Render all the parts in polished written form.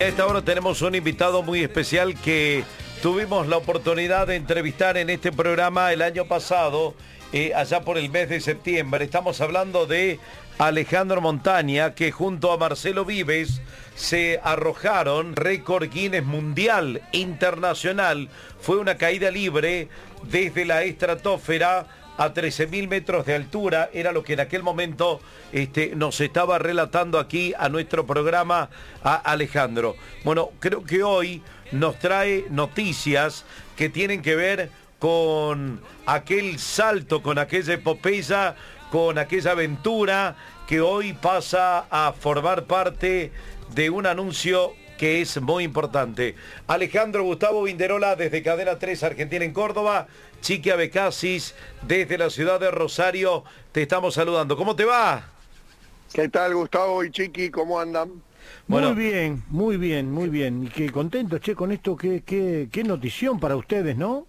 esta hora tenemos un invitado muy especial que tuvimos la oportunidad de entrevistar en este programa el año pasado, allá por el mes de septiembre. Estamos hablando de Alejandro Montaña, que junto a Marcelo Vives se arrojaron récord Guinness mundial internacional. Fue una caída libre desde la estratosfera a 13.000 metros de altura, era lo que en aquel momento nos estaba relatando aquí a nuestro programa a Alejandro. Bueno, creo que hoy nos trae noticias que tienen que ver con aquel salto, con aquella epopeya, con aquella aventura que hoy pasa a formar parte de un anuncio que es muy importante. Alejandro Gustavo Vinderola desde Cadena 3 Argentina en Córdoba, Chiqui Abecasis desde la ciudad de Rosario, te estamos saludando. ¿Cómo te va? ¿Qué tal, Gustavo y Chiqui? ¿Cómo andan? Bueno, muy bien. Y qué contento, che, con esto, qué notición para ustedes, ¿no?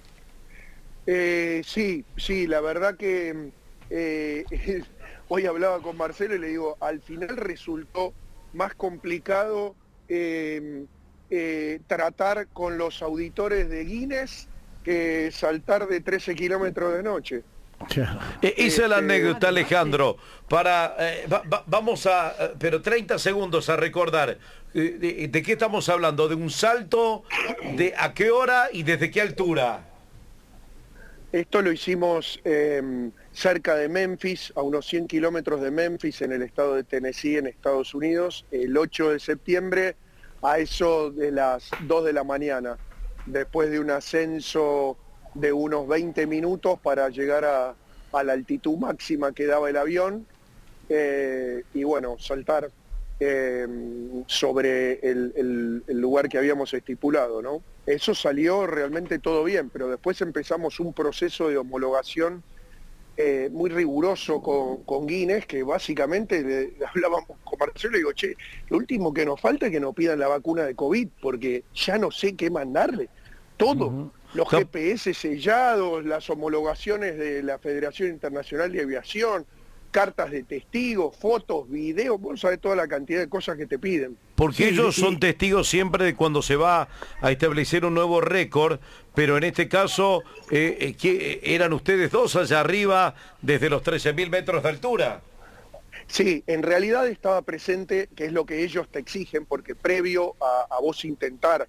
Sí, la verdad que hoy hablaba con Marcelo y le digo, al final resultó más complicado tratar con los auditores de Guinness que saltar de 13 kilómetros de noche. Esa es la anécdota, Alejandro. Vamos a, pero 30 segundos a recordar. ¿De qué estamos hablando? ¿De un salto? ¿De a qué hora y desde qué altura? Esto lo hicimos cerca de Memphis, a unos 100 kilómetros de Memphis, en el estado de Tennessee, en Estados Unidos, el 8 de septiembre, a eso de las 2 de la mañana, después de un ascenso de unos 20 minutos para llegar a la altitud máxima que daba el avión, y bueno, saltar sobre el lugar que habíamos estipulado, ¿no? Eso salió realmente todo bien, pero después empezamos un proceso de homologación muy riguroso con Guinness, que básicamente le hablábamos con Marcelo y digo, che, lo último que nos falta es que nos pidan la vacuna de COVID, porque ya no sé qué mandarle. Todo, los GPS sellados, las homologaciones de la Federación Internacional de Aviación, cartas de testigos, fotos, videos, vos sabés toda la cantidad de cosas que te piden. Porque ellos son testigos siempre de cuando se va a establecer un nuevo récord, pero en este caso, ¿eran ustedes dos allá arriba desde los 13.000 metros de altura? Sí, en realidad estaba presente, que es lo que ellos te exigen, porque previo a vos intentar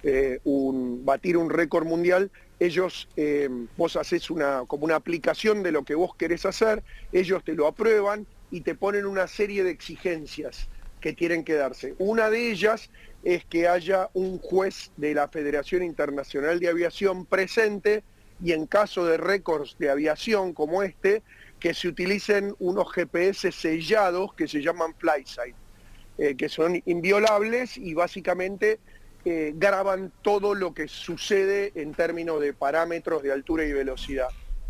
batir un récord mundial, ellos, vos haces como una aplicación de lo que vos querés hacer, ellos te lo aprueban y te ponen una serie de exigencias que tienen que darse. Una de ellas es que haya un juez de la Federación Internacional de Aviación presente y en caso de récords de aviación como este, que se utilicen unos GPS sellados que se llaman FlySight, que son inviolables y básicamente graban todo lo que sucede en términos de parámetros de altura y velocidad.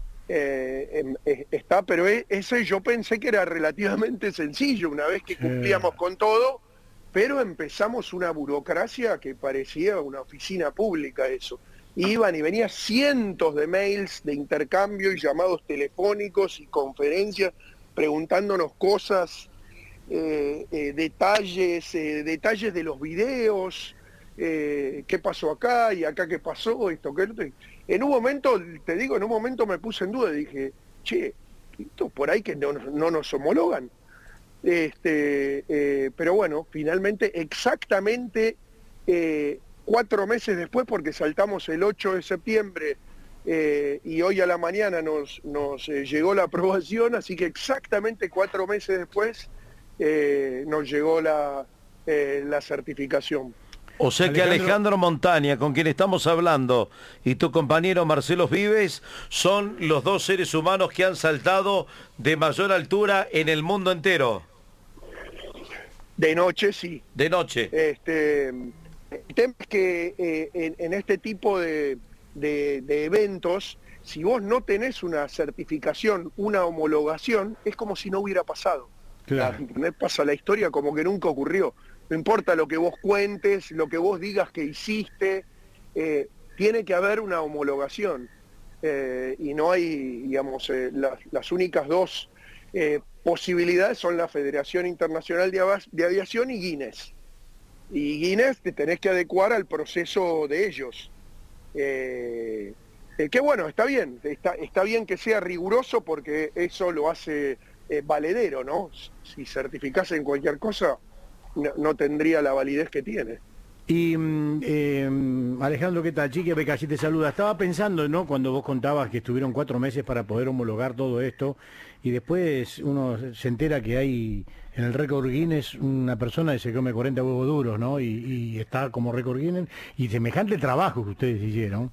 Pero ese yo pensé que era relativamente sencillo una vez que cumplíamos con todo, pero empezamos una burocracia que parecía una oficina pública eso. Iban y venían cientos de mails de intercambio y llamados telefónicos y conferencias preguntándonos cosas, detalles de los videos, qué pasó acá y acá qué pasó, esto, que en un momento, te digo, en un momento me puse en duda y dije, che, esto por ahí que no nos homologan. Pero bueno, finalmente exactamente 4 meses después, porque saltamos el 8 de septiembre y hoy a la mañana nos llegó la aprobación, así que exactamente 4 meses después nos llegó la certificación. O sea que Alejandro Montaña, con quien estamos hablando, y tu compañero Marcelo Vives, son los dos seres humanos que han saltado de mayor altura en el mundo entero. De noche, sí. De noche. El tema es que en este tipo de eventos, si vos no tenés una certificación, una homologación, es como si no hubiera pasado. Claro. Pasa la historia como que nunca ocurrió. No importa lo que vos cuentes, lo que vos digas que hiciste, tiene que haber una homologación. Y no hay, digamos, las únicas dos posibilidades son la Federación Internacional de Aviación y Guinness. Y Guinness te tenés que adecuar al proceso de ellos. Que bueno, está bien que sea riguroso porque eso lo hace valedero, ¿no? Si certificase en cualquier cosa, no tendría la validez que tiene. Y Alejandro, ¿qué tal? Chique Becassi te saluda. Estaba pensando, ¿no? Cuando vos contabas que estuvieron 4 meses para poder homologar todo esto, y después uno se entera que hay en el récord Guinness una persona que se come 40 huevos duros, ¿no? Y está como récord Guinness, y semejante trabajo que ustedes hicieron,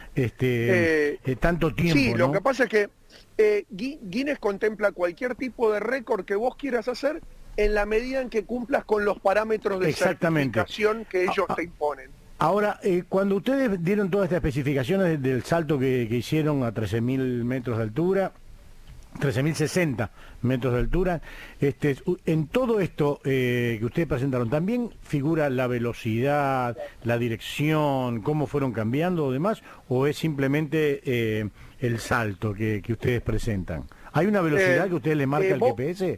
tanto tiempo, sí, ¿no? lo que pasa es que Guinness contempla cualquier tipo de récord que vos quieras hacer en la medida en que cumplas con los parámetros de certificación que ellos te imponen. Ahora, cuando ustedes dieron todas estas especificaciones del salto que hicieron a 13.000 metros de altura, 13.060 metros de altura, en todo esto que ustedes presentaron, ¿también figura la velocidad, la dirección, cómo fueron cambiando o demás, o es simplemente el salto que ustedes presentan? ¿Hay una velocidad que ustedes le marca al GPS?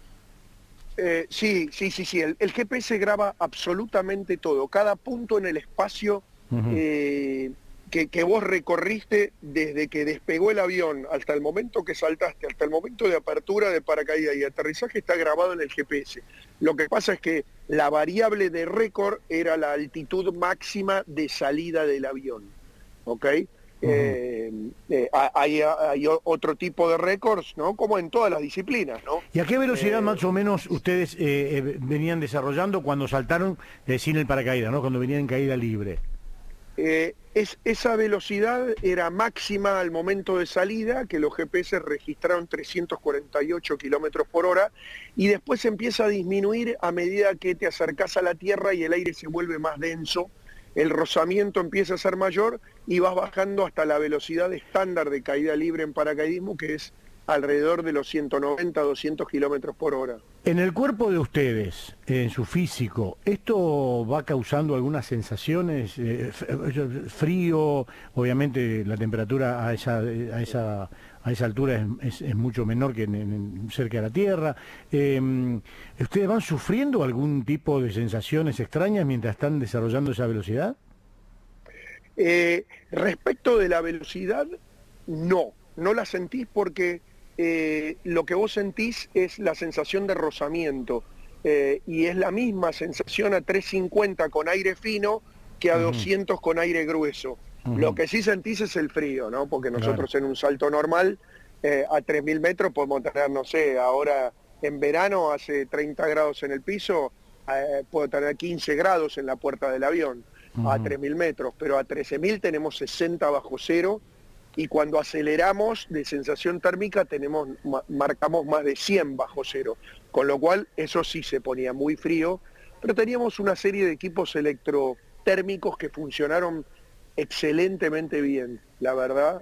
Sí. El GPS graba absolutamente todo, cada punto en el espacio que vos recorriste desde que despegó el avión hasta el momento que saltaste, hasta el momento de apertura de paracaídas y aterrizaje está grabado en el GPS. Lo que pasa es que la variable de récord era la altitud máxima de salida del avión, ¿ok? Hay otro tipo de récords, ¿no? Como en todas las disciplinas, ¿no? ¿Y a qué velocidad más o menos ustedes venían desarrollando cuando saltaron sin el paracaídas, ¿no? Cuando venían en caída libre? Esa velocidad era máxima al momento de salida, que los GPS registraron 348 kilómetros por hora, y después empieza a disminuir a medida que te acercás a la Tierra y el aire se vuelve más denso, el rozamiento empieza a ser mayor y vas bajando hasta la velocidad estándar de caída libre en paracaidismo, que es alrededor de los 190, 200 kilómetros por hora. En el cuerpo de ustedes, en su físico, ¿esto va causando algunas sensaciones? Frío, obviamente la temperatura a esa altura es mucho menor que cerca de la Tierra. ¿Ustedes van sufriendo algún tipo de sensaciones extrañas mientras están desarrollando esa velocidad? Respecto de la velocidad, no la sentís porque lo que vos sentís es la sensación de rozamiento y es la misma sensación a 350 con aire fino que a 200 con aire grueso. Lo que sí sentís es el frío, ¿no? Porque nosotros en un salto normal a 3.000 metros podemos tener, no sé, ahora en verano hace 30 grados en el piso, puedo tener 15 grados en la puerta del avión a 3.000 metros, pero a 13.000 tenemos 60 bajo cero. Y cuando aceleramos de sensación térmica marcamos más de 100 bajo cero, con lo cual eso sí se ponía muy frío, pero teníamos una serie de equipos electrotérmicos que funcionaron excelentemente bien, la verdad,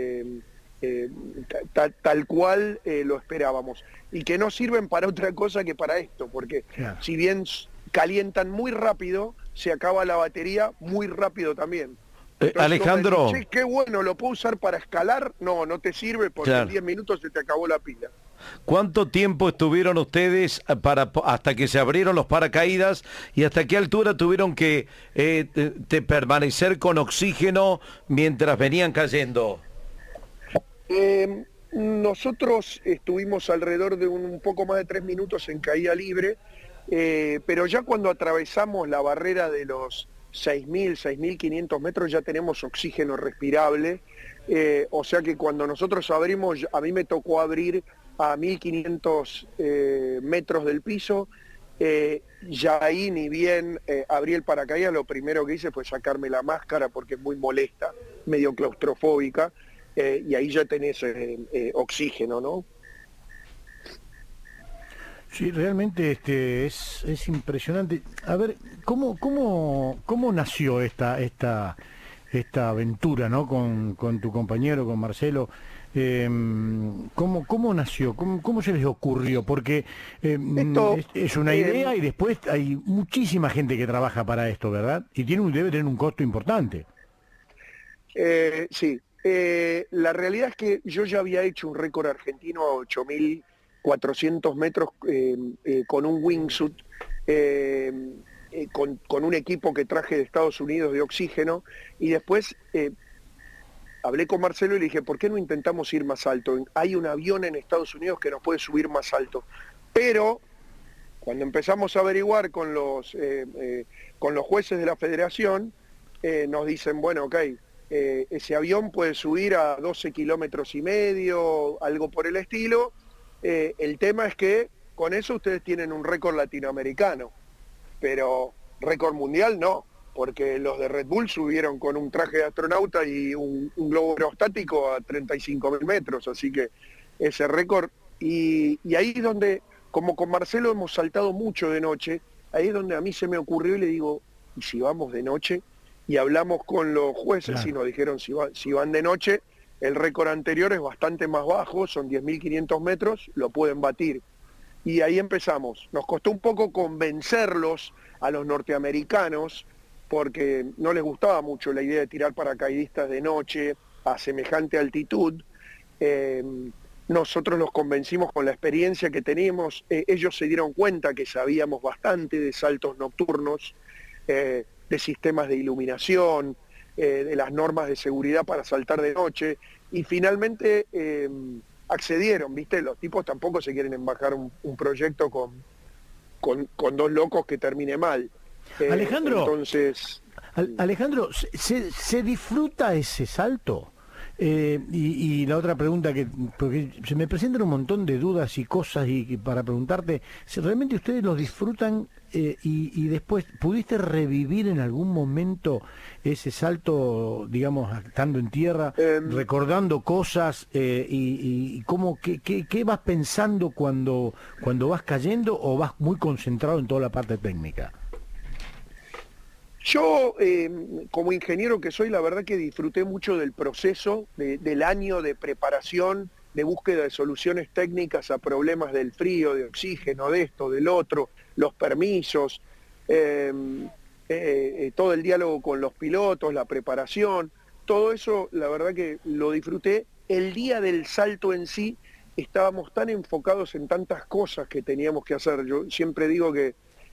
tal cual lo esperábamos, y que no sirven para otra cosa que para esto, porque si bien calientan muy rápido, se acaba la batería muy rápido también. Entonces, Alejandro, decís, qué bueno, ¿lo puedo usar para escalar? No te sirve porque en 10 minutos se te acabó la pila. ¿Cuánto tiempo estuvieron ustedes hasta que se abrieron los paracaídas y hasta qué altura tuvieron que permanecer con oxígeno mientras venían cayendo? Nosotros estuvimos alrededor de un poco más de 3 minutos en caída libre, pero ya cuando atravesamos la barrera de los 6.000, 6.500 metros ya tenemos oxígeno respirable, o sea que cuando nosotros abrimos, a mí me tocó abrir a 1.500 metros del piso, ya ahí ni bien abrí el paracaídas, lo primero que hice fue sacarme la máscara porque es muy molesta, medio claustrofóbica, y ahí ya tenés oxígeno, ¿no? Sí, realmente es impresionante. A ver, ¿cómo nació esta aventura, ¿no? Con tu compañero, con Marcelo. ¿Cómo nació? ¿Cómo se les ocurrió? Porque es una idea y después hay muchísima gente que trabaja para esto, ¿verdad? Y debe tener un costo importante. Sí. La realidad es que yo ya había hecho un récord argentino a 8.400 metros con un wingsuit con un equipo que traje de Estados Unidos de oxígeno, y después hablé con Marcelo y le dije, ¿por qué no intentamos ir más alto? Hay un avión en Estados Unidos que nos puede subir más alto. Pero cuando empezamos a averiguar con los jueces de la federación, nos dicen, bueno, ok, ese avión puede subir a 12 kilómetros y medio, algo por el estilo. El tema es que con eso ustedes tienen un récord latinoamericano, pero récord mundial no, porque los de Red Bull subieron con un traje de astronauta y un globo aerostático a 35.000 metros, así que ese récord, y ahí es donde, como con Marcelo hemos saltado mucho de noche, ahí es donde a mí se me ocurrió y le digo, ¿y si vamos de noche? Y hablamos con los jueces y nos dijeron, si van de noche, el récord anterior es bastante más bajo, son 10.500 metros, lo pueden batir. Y ahí empezamos. Nos costó un poco convencerlos a los norteamericanos, porque no les gustaba mucho la idea de tirar paracaidistas de noche a semejante altitud. Nosotros los convencimos con la experiencia que teníamos. Ellos se dieron cuenta que sabíamos bastante de saltos nocturnos, de sistemas de iluminación, de las normas de seguridad para saltar de noche, y finalmente accedieron, ¿viste? Los tipos tampoco se quieren embarcar un proyecto con dos locos que termine mal. Alejandro, entonces... Alejandro, ¿se disfruta ese salto? Y la otra pregunta, porque se me presentan un montón de dudas y cosas y para preguntarte, si realmente ustedes los disfrutan y después, ¿pudiste revivir en algún momento ese salto, digamos, estando en tierra, recordando cosas y cómo, qué vas pensando cuando vas cayendo, o vas muy concentrado en toda la parte técnica? Yo, como ingeniero que soy, la verdad que disfruté mucho del proceso, del año de preparación, de búsqueda de soluciones técnicas a problemas del frío, de oxígeno, de esto, del otro, los permisos, todo el diálogo con los pilotos, la preparación, todo eso, la verdad que lo disfruté. El día del salto en sí, estábamos tan enfocados en tantas cosas que teníamos que hacer. Yo siempre digo que...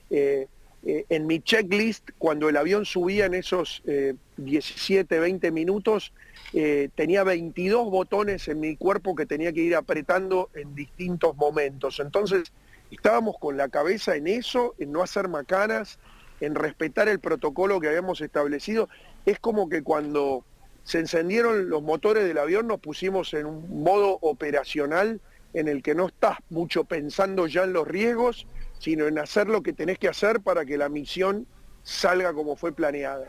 en mi checklist, cuando el avión subía en esos 17, 20 minutos, tenía 22 botones en mi cuerpo que tenía que ir apretando en distintos momentos. Entonces, estábamos con la cabeza en eso, en no hacer macanas, en respetar el protocolo que habíamos establecido. Es como que cuando se encendieron los motores del avión, nos pusimos en un modo operacional en el que no estás mucho pensando ya en los riesgos, sino en hacer lo que tenés que hacer para que la misión salga como fue planeada.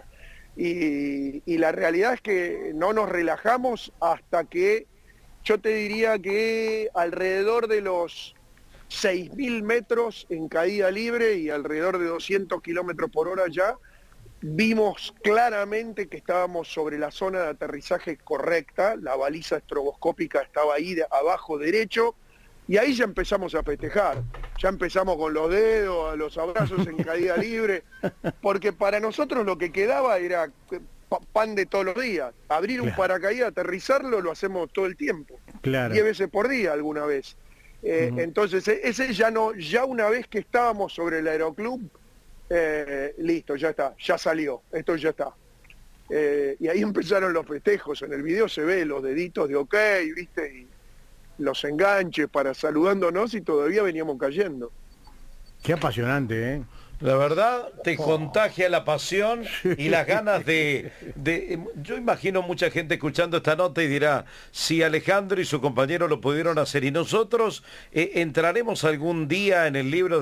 Y la realidad es que no nos relajamos hasta que, yo te diría que alrededor de los 6.000 metros en caída libre y alrededor de 200 kilómetros por hora ya, vimos claramente que estábamos sobre la zona de aterrizaje correcta, la baliza estroboscópica estaba ahí abajo derecho, y ahí ya empezamos a festejar, ya empezamos con los dedos, los abrazos en caída libre, porque para nosotros lo que quedaba era pan de todos los días. Abrir un paracaídas, aterrizarlo, lo hacemos todo el tiempo, 10 veces por día alguna vez. Entonces ese ya no, ya una vez que estábamos sobre el aeroclub, listo, ya está, ya salió, esto ya está. Y ahí empezaron los festejos, en el video se ve los deditos de ok, ¿viste? Y los enganches para saludándonos, y todavía veníamos cayendo. Qué apasionante, ¿eh? La verdad, te contagia la pasión y las ganas de... Yo imagino mucha gente escuchando esta nota y dirá, si Alejandro y su compañero lo pudieron hacer, y nosotros entraremos algún día en el libro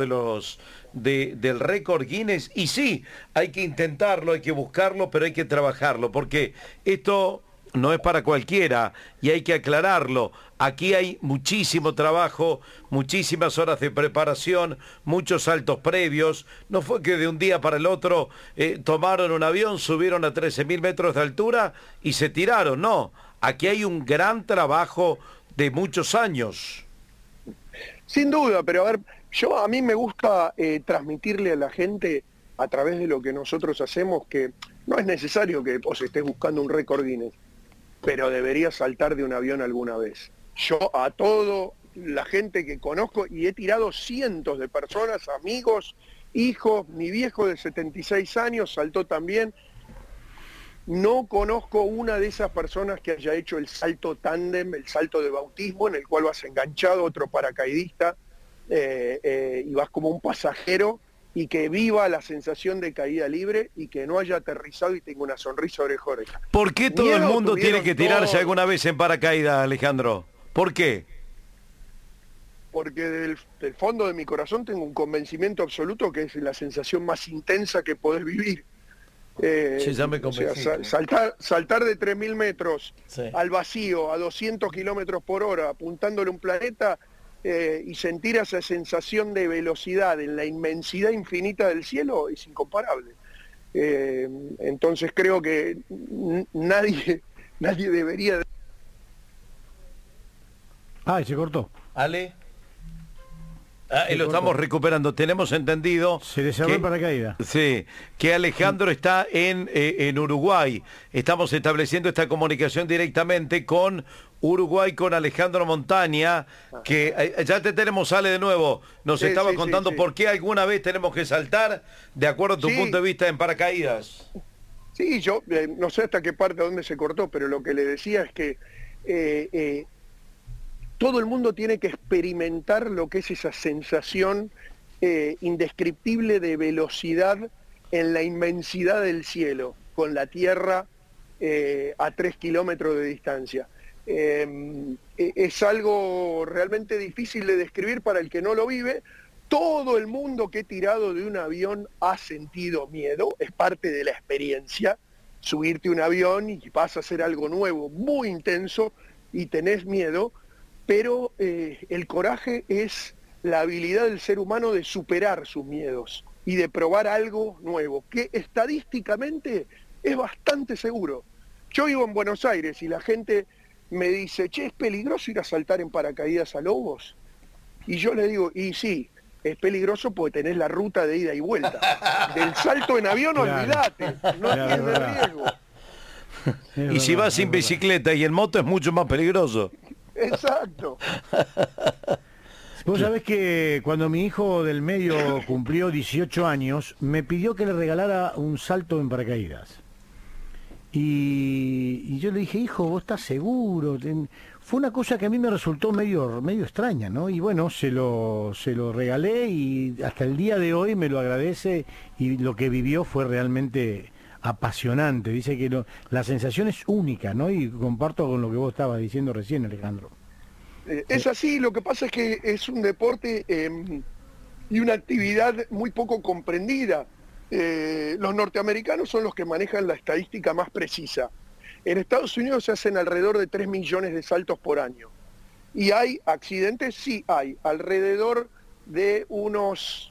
del récord Guinness. Y sí, hay que intentarlo, hay que buscarlo, pero hay que trabajarlo, porque esto no es para cualquiera y hay que aclararlo. Aquí hay muchísimo trabajo, muchísimas horas de preparación, muchos saltos previos. No fue que de un día para el otro tomaron un avión, subieron a 13.000 metros de altura y se tiraron. No, aquí hay un gran trabajo de muchos años. Sin duda, pero a ver, a mí me gusta transmitirle a la gente a través de lo que nosotros hacemos que no es necesario que vos estés buscando un récord Guinness, pero deberías saltar de un avión alguna vez. Yo a toda la gente que conozco, y he tirado cientos de personas, amigos, hijos, mi viejo de 76 años saltó también. No conozco una de esas personas que haya hecho el salto tándem, el salto de bautismo, en el cual vas enganchado a otro paracaidista y vas como un pasajero, y que viva la sensación de caída libre y que no haya aterrizado y tenga una sonrisa oreja a oreja. ¿Por qué todo el mundo tiene que tirarse alguna vez en paracaídas, Alejandro? ¿Por qué? Porque del fondo de mi corazón tengo un convencimiento absoluto que es la sensación más intensa que podés vivir. Sí, ya me convencí. O sea, saltar de 3.000 metros sí, al vacío a 200 kilómetros por hora apuntándole a un planeta y sentir esa sensación de velocidad en la inmensidad infinita del cielo es incomparable. Entonces creo que nadie debería... Ay, se cortó. Ale. Y lo estamos recuperando. Tenemos entendido... Se le cerró el paracaídas. Sí, que Alejandro está en Uruguay. Estamos estableciendo esta comunicación directamente con Uruguay, con Alejandro Montaña, que ya te tenemos, Ale, de nuevo. Nos estaba contando por qué alguna vez tenemos que saltar, de acuerdo a tu punto de vista, en paracaídas. Sí, yo no sé hasta qué parte, dónde se cortó, pero lo que le decía es que... todo el mundo tiene que experimentar lo que es esa sensación indescriptible de velocidad en la inmensidad del cielo, con la Tierra a 3 kilómetros de distancia. Es algo realmente difícil de describir para el que no lo vive. Todo el mundo que he tirado de un avión ha sentido miedo, es parte de la experiencia, subirte a un avión y vas a hacer algo nuevo, muy intenso, y tenés miedo. Pero el coraje es la habilidad del ser humano de superar sus miedos y de probar algo nuevo, que estadísticamente es bastante seguro. Yo vivo en Buenos Aires y la gente me dice, che, ¿es peligroso ir a saltar en paracaídas a Lobos? Y yo le digo, y sí, es peligroso porque tenés la ruta de ida y vuelta. Del salto en avión, claro, olvídate, no tienes riesgo. Y si vas sin bicicleta y en moto es mucho más peligroso. Exacto. Vos sabés que cuando mi hijo del medio cumplió 18 años, me pidió que le regalara un salto en paracaídas. Y yo le dije, hijo, ¿vos estás seguro? Fue una cosa que a mí me resultó medio extraña, ¿no? Y bueno, se lo regalé y hasta el día de hoy me lo agradece, y lo que vivió fue realmente apasionante. Dice que la sensación es única, ¿no? Y comparto con lo que vos estabas diciendo recién, Alejandro. Es así, lo que pasa es que es un deporte y una actividad muy poco comprendida. Los norteamericanos son los que manejan la estadística más precisa. En Estados Unidos se hacen alrededor de 3 millones de saltos por año. ¿Y hay accidentes? Sí hay, alrededor de unos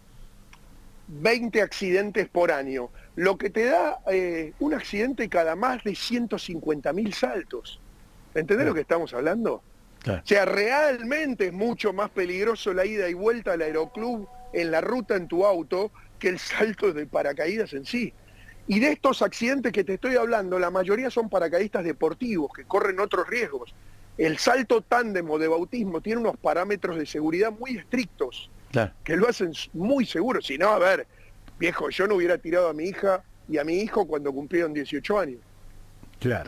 20 accidentes por año, lo que te da un accidente cada más de 150.000 saltos. ¿Entendés lo que estamos hablando? Claro. O sea, realmente es mucho más peligroso la ida y vuelta al aeroclub en la ruta en tu auto que el salto de paracaídas en sí. Y de estos accidentes que te estoy hablando, la mayoría son paracaidistas deportivos que corren otros riesgos. El salto tándem o de bautismo tiene unos parámetros de seguridad muy estrictos, Claro. que lo hacen muy seguro. Si no, a ver, viejo, yo no hubiera tirado a mi hija y a mi hijo cuando cumplieron 18 años. Claro.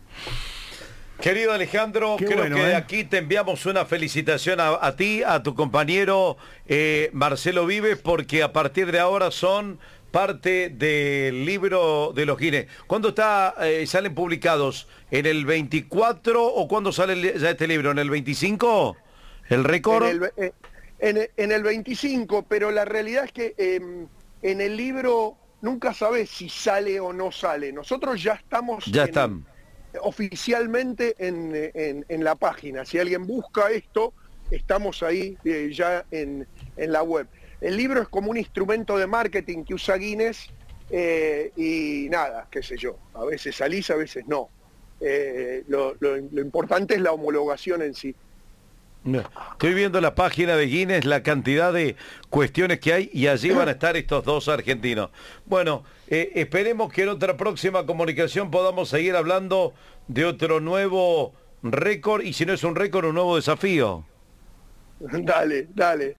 Querido Alejandro, Qué creo bueno, que de aquí te enviamos una felicitación a ti, a tu compañero Marcelo Vives, porque a partir de ahora son parte del libro de los Guinness. ¿Cuándo salen publicados? ¿En el 24 o cuándo sale ya este libro? ¿En el 25? ¿El récord? En el 25, pero la realidad es que en el libro nunca sabes si sale o no sale. Nosotros ya estamos... Ya están. Oficialmente en la página. Si alguien busca esto, estamos ahí ya en la web. El libro es como un instrumento de marketing que usa Guinness y nada, qué sé yo, a veces salís, a veces no. Lo importante es la homologación en sí. Estoy viendo la página de Guinness, la cantidad de cuestiones que hay, y allí van a estar estos dos argentinos. Bueno, esperemos que en otra próxima comunicación podamos seguir hablando de otro nuevo récord, y si no es un récord, un nuevo desafío. Dale, dale.